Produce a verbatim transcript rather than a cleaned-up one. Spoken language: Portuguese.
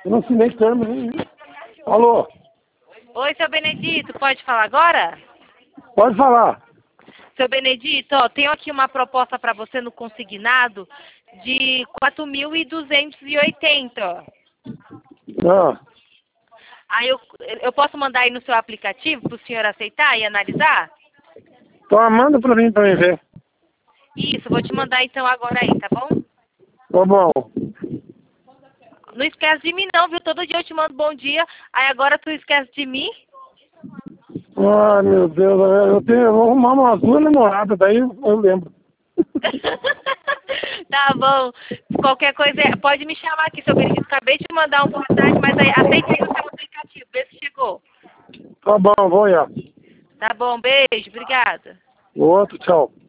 Eu não assinei termo nenhum. Alô? Oi, seu Benedito, pode falar agora? Pode falar. Seu Benedito, ó, tenho aqui uma proposta para você no consignado de quatro mil duzentos e oitenta. Ah, Aí eu, eu posso mandar aí no seu aplicativo para o senhor aceitar e analisar? então manda pra mim pra mim ver. Isso, vou te mandar então agora aí, tá bom? Tá bom. Não esquece de mim não, viu? Todo dia eu te mando bom dia, aí agora tu esquece de mim? Ai, meu Deus, eu, tenho, eu vou arrumar umas duas namoradas, daí eu lembro. Tá bom. Qualquer coisa, pode me chamar aqui, seu Benedito. Acabei de mandar um boa tarde, mas aí aceita aí no seu aplicativo, vê se chegou. Tá bom, vou olhar. Tá bom, beijo, obrigada. O outro, tchau.